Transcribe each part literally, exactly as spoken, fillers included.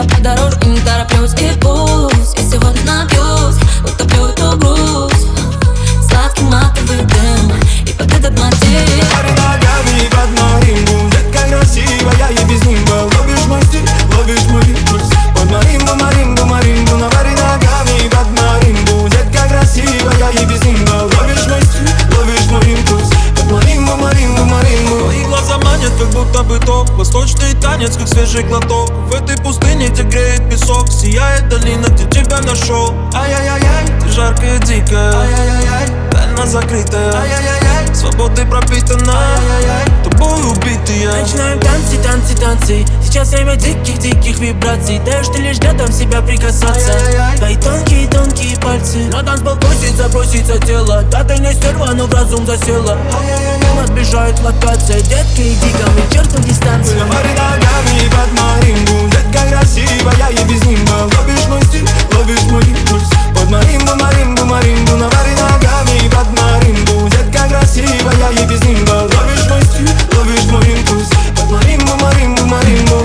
я по дорожке не тороплюсь. И пусть я сегодня напьюсь, утоплю эту грусть сладкий матовый дым и под этот мотив. Пары ногами под маримбу, детка красивая и без нимба. Ловишь мой стиль, ловишь мой импульс. Под маримбу, маримбу, маримбу. На паре ногами под маримбу, детка красивая и без нимба. Ловишь мой стиль, ловишь мой импульс. Под маримбу, маримбу, маримбу. Твои глаза манят, как будто бы топ. Восточный танец, как свежий глоток. В этой пустыне, где греет песок, сияет долина, где тебя нашел. Ай-яй-яй-яй, ты жаркая, дикая. Ай-яй-яй-яй, тайна закрытая. Ай-яй-яй-яй, свободой пропитана. Ай-яй-яй, тобой убитая. Начинаем танцы, танцы, танцы. Сейчас время диких-диких вибраций. Даешь ты лишь рядом себя прикасаться. Твои тонкие-тонкие пальцы. На танцпол бросить, забросится тело. Да ты не стерва, но в разум засела. Нас бежает локация. Детка, иди ко мне, черту дистанцию. На паре ногами под маримбу, детка красивая и без нимба. Ловишь мой стиль, ловишь мой импульс. Под маримбу, маримбу, маримбу. На паре ногами под маримбу, детка красивая и без нимба. Ловишь мой стиль, ловишь мой импульс. Под маримбу, маримбу, маримбу.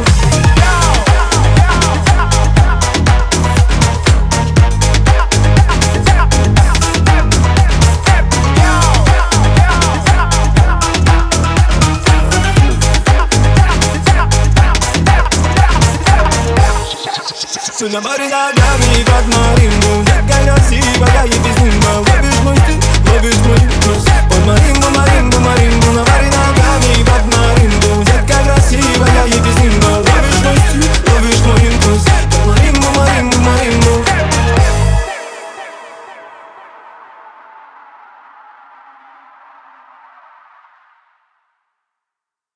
На паре ногами под маримбу, детка красивая